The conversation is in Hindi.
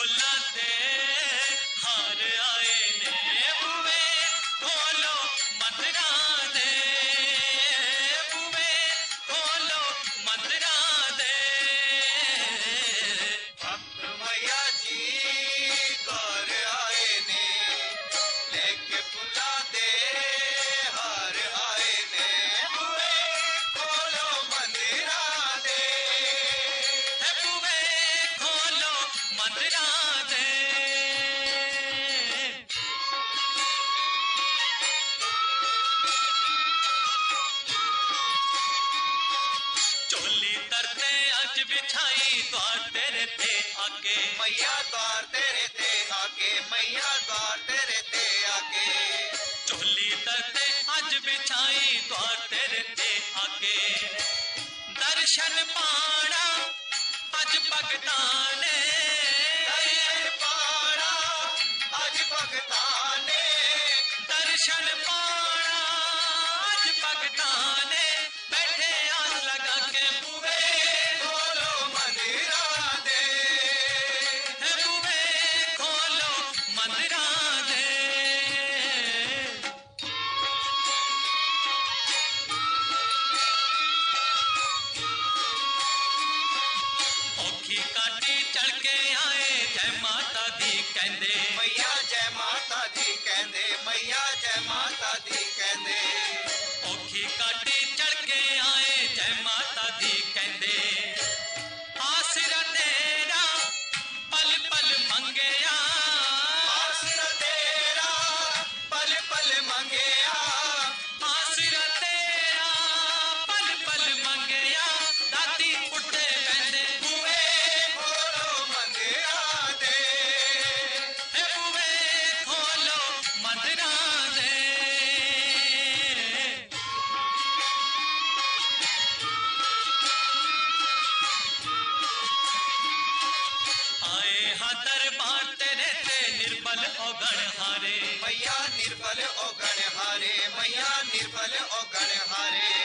फुला दे हार आए ने बुए खोलो मंदरा दे बुए खोलो मंदरा दे भक्त मैया जी घर आए ने लेके फुला दे हार आए ने बुए खोलो मंदरा दे बुए खोलो मंदरा दे चोली तरते अज बिछाई द्वार तेरे ते आगे मैया द्वार तेरे ते आगे मैया द्वार तेरे ते आगे चोली तरते अज बिछाई द्वार तेरे ते आगे दर्शन पाना अज भगता ने दर्शन पाना अज भगता ने दर्शन पाना अज भगता ने बैठे आस लगा के बुए खोलो मंदिरा दे बुए खोलो मंदिरा दे औखी काटी चढ़ के आए जय माता दी कहंदे मैया जय माता दी कहंदे मैया जय माता दी कहंदे औखी काटी चढ़ के आए जय माता दी कहंदे आसरा तेरा पल पल मंगया आसरा तेरा पल पल मंगया आसरा तेरा पल पल मंगया दाती पुट्टे पैंदे बुए खोलो मंदिरा दे बुए खोलो मंदरा दे आए हा दरबार तेरे ते निर्बल औगण हारे मैया निर्बल ओगण हारे मैया निर्बल ओगण हारे